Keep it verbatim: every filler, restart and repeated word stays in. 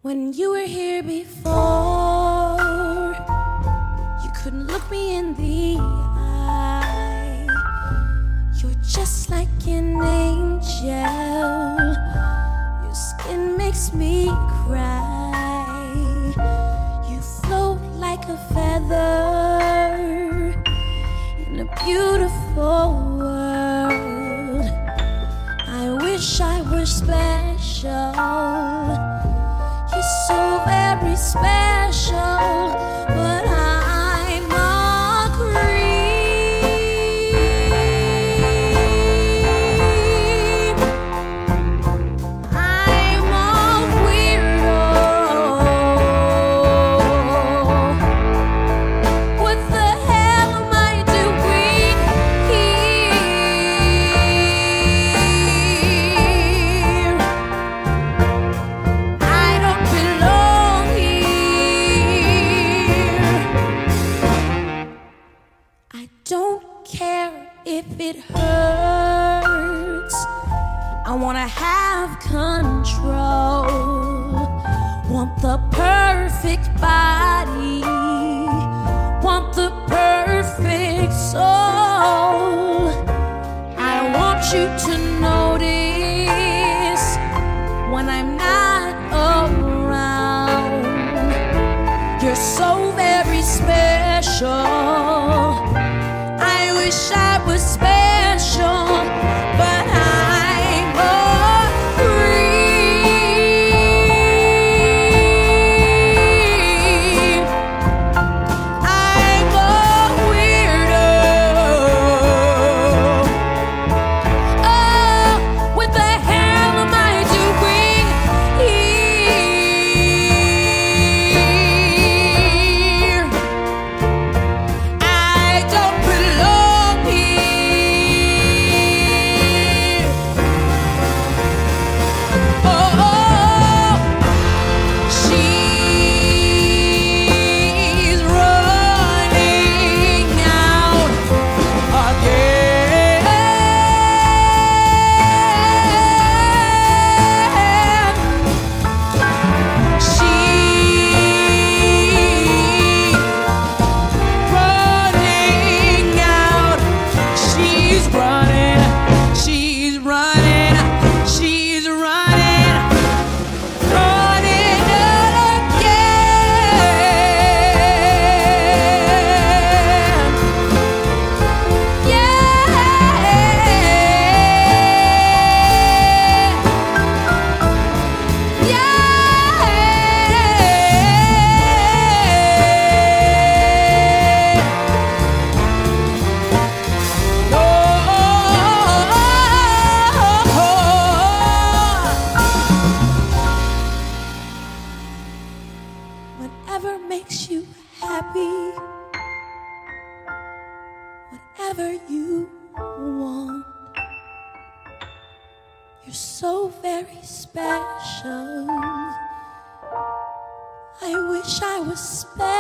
When you were here before, you couldn't look me in the eye. You're just like an angel. Your skin makes me cry. You float like a feather in a beautiful world. I wish I were special. You're so very special, but I'm a creep. I'm a weirdo. What the hell am I doing here? I don't belong here. I don't care if it hurts. I wanna have control. Want the perfect body. Want the perfect soul. I want you to notice when I'm not around. You're so very special. I wish I was special, but I'm a creep. I'm a weirdo. Oh, what the hell am I doing here? I don't belong here. Oh, she's running out again. She's running out. She's running. She's running. She's running. Running out again. Yeah. Whatever makes you happy, whatever you want. You're so very special. I wish I was special.